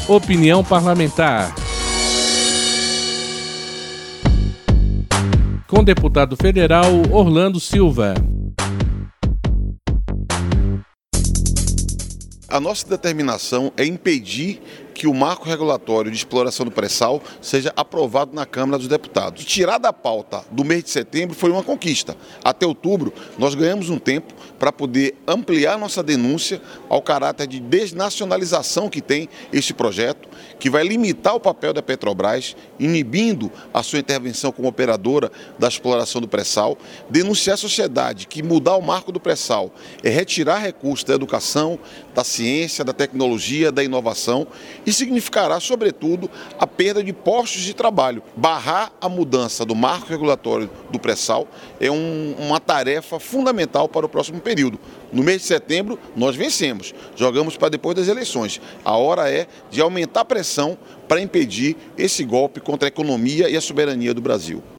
Opinião parlamentar. Com o deputado federal Orlando Silva. A nossa determinação é impedir que o marco regulatório de exploração do pré-sal seja aprovado na Câmara dos Deputados. Tirar da pauta do mês de setembro foi uma conquista. Até outubro, nós ganhamos um tempo para poder ampliar nossa denúncia ao caráter de desnacionalização que tem este projeto, que vai limitar o papel da Petrobras, inibindo a sua intervenção como operadora da exploração do pré-sal, denunciar a sociedade que mudar o marco do pré-sal é retirar recursos da educação, da ciência, da tecnologia, da inovação e significará, sobretudo, a perda de postos de trabalho. Barrar a mudança do marco regulatório do pré-sal é uma tarefa fundamental para o próximo período. No mês de setembro, nós vencemos, jogamos para depois das eleições. A hora é de aumentar a pressão para impedir esse golpe contra a economia e a soberania do Brasil.